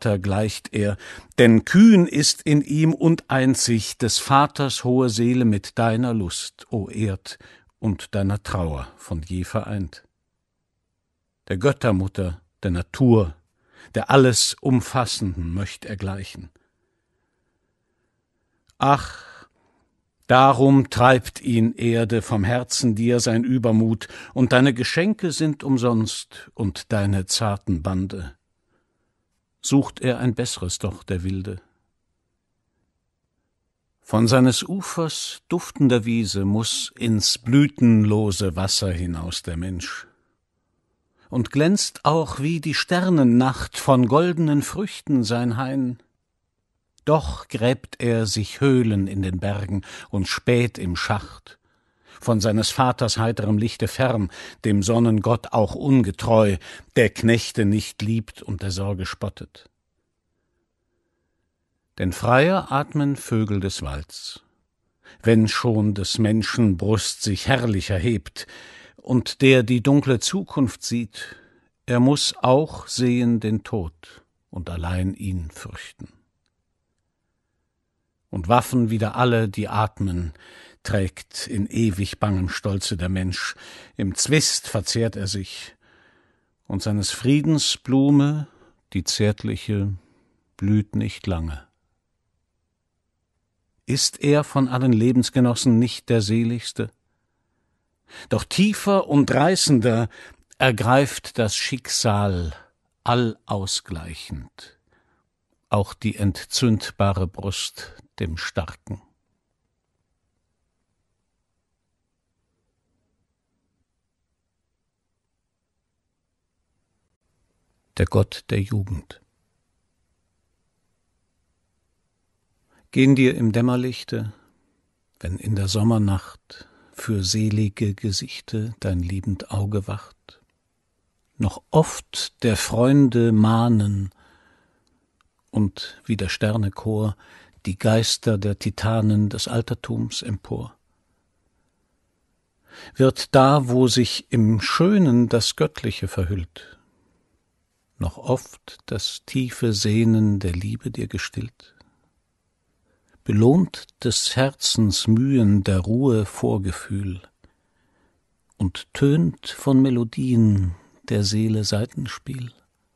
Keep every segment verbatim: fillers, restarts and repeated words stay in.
Vater gleicht er, denn kühn ist in ihm und einzig des Vaters hohe Seele mit deiner Lust, o Erd, und deiner Trauer von je vereint. Der Göttermutter, der Natur, der alles Umfassenden möcht er gleichen. Ach, darum treibt ihn Erde vom Herzen dir sein Übermut, und deine Geschenke sind umsonst und deine zarten Bande. Sucht er ein besseres doch, der Wilde. Von seines Ufers duftender Wiese muß ins blütenlose Wasser hinaus der Mensch. Und glänzt auch wie die Sternennacht von goldenen Früchten sein Hain. Doch gräbt er sich Höhlen in den Bergen und späht im Schacht, von seines Vaters heiterem Lichte fern, dem Sonnengott auch ungetreu, der Knechte nicht liebt und der Sorge spottet. Denn freier atmen Vögel des Walds, wenn schon des Menschen Brust sich herrlicher hebt, und der die dunkle Zukunft sieht, er muß auch sehen den Tod und allein ihn fürchten. Und Waffen wider alle, die atmen, trägt in ewig bangem Stolze der Mensch. Im Zwist verzehrt er sich, und seines Friedens Blume, die zärtliche, blüht nicht lange. Ist er von allen Lebensgenossen nicht der seligste? Doch tiefer und reißender ergreift das Schicksal allausgleichend auch die entzündbare Brust dem Starken. Der Gott der Jugend. Gehn dir im Dämmerlichte, wenn in der Sommernacht für selige Gesichte dein liebend Auge wacht, noch oft der Freunde mahnen und wie der Sternechor die Geister der Titanen des Altertums empor. Wird da, wo sich im Schönen das Göttliche verhüllt, noch oft das tiefe Sehnen der Liebe dir gestillt? Belohnt des Herzens Mühen der Ruhe Vorgefühl und tönt von Melodien der Seele Saitenspiel?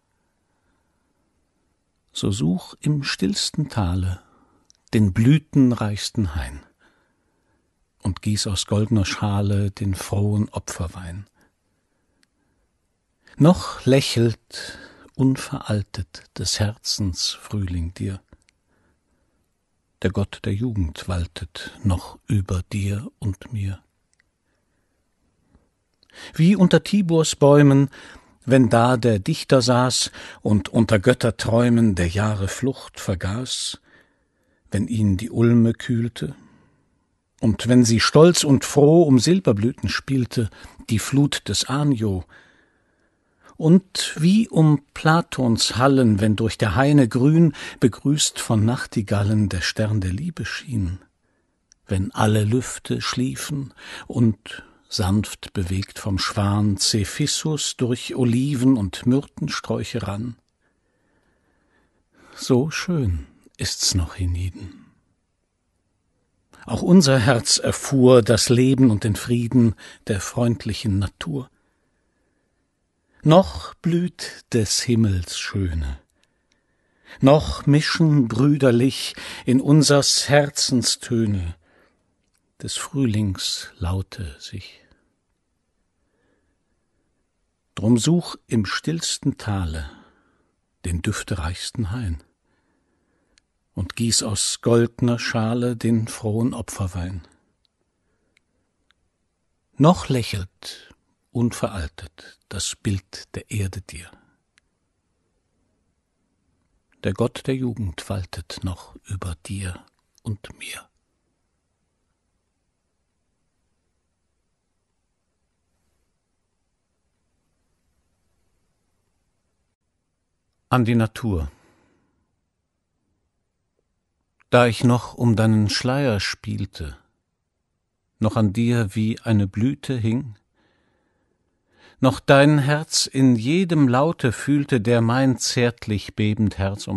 So such im stillsten Tale den blütenreichsten Hain und gieß aus goldner Schale den frohen Opferwein. Noch lächelt unveraltet des Herzens Frühling dir, der Gott der Jugend waltet noch über dir und mir. Wie unter Tibors Bäumen, wenn da der Dichter saß und unter Götterträumen der Jahre Flucht vergaß, wenn ihn die Ulme kühlte, und wenn sie stolz und froh um Silberblüten spielte, die Flut des Anio, und wie um Platons Hallen, wenn durch der Haine grün, begrüßt von Nachtigallen, der Stern der Liebe schien, wenn alle Lüfte schliefen und sanft bewegt vom Schwan Cephissus durch Oliven und Myrtensträuche rann. So schön ist's noch hienieden. Auch unser Herz erfuhr das Leben und den Frieden der freundlichen Natur. Noch blüht des Himmels Schöne, noch mischen brüderlich in unsers Herzens Töne des Frühlings Laute sich. Drum such im stillsten Tale den düftereichsten Hain und gieß aus goldner Schale den frohen Opferwein. Noch lächelt unveraltet das Bild der Erde dir. Der Gott der Jugend waltet noch über dir und mir. An die Natur. Da ich noch um deinen Schleier spielte, noch an dir wie eine Blüte hing, noch dein Herz in jedem Laute fühlte, der mein zärtlich bebend Herz